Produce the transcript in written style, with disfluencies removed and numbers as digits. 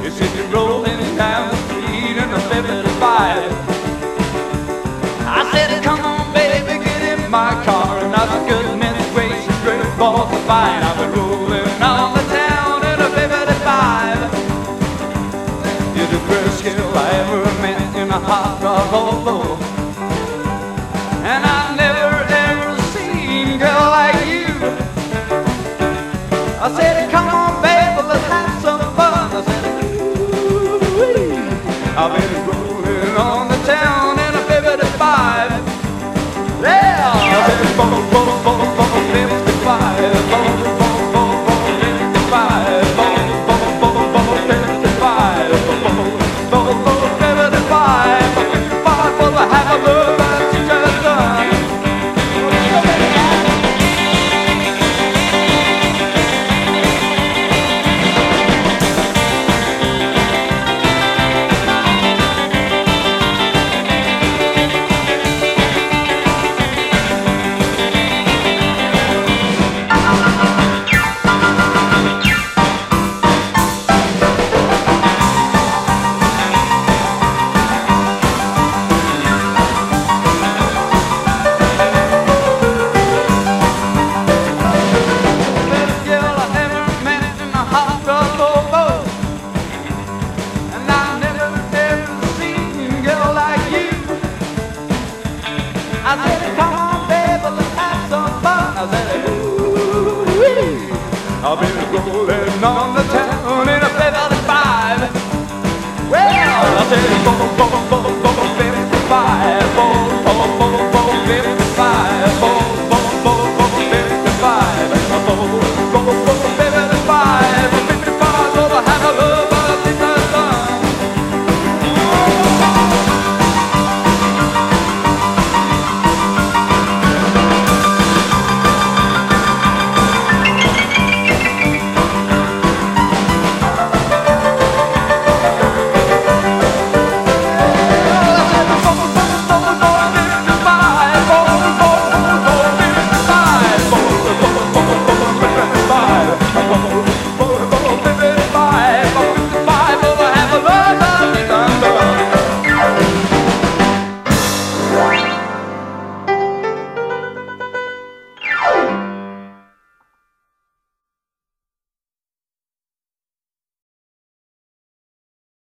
You see me rolling down the street in a 55. I said, come on, baby, get in my car. And I was goodness gracious, great balls of fire. I would roll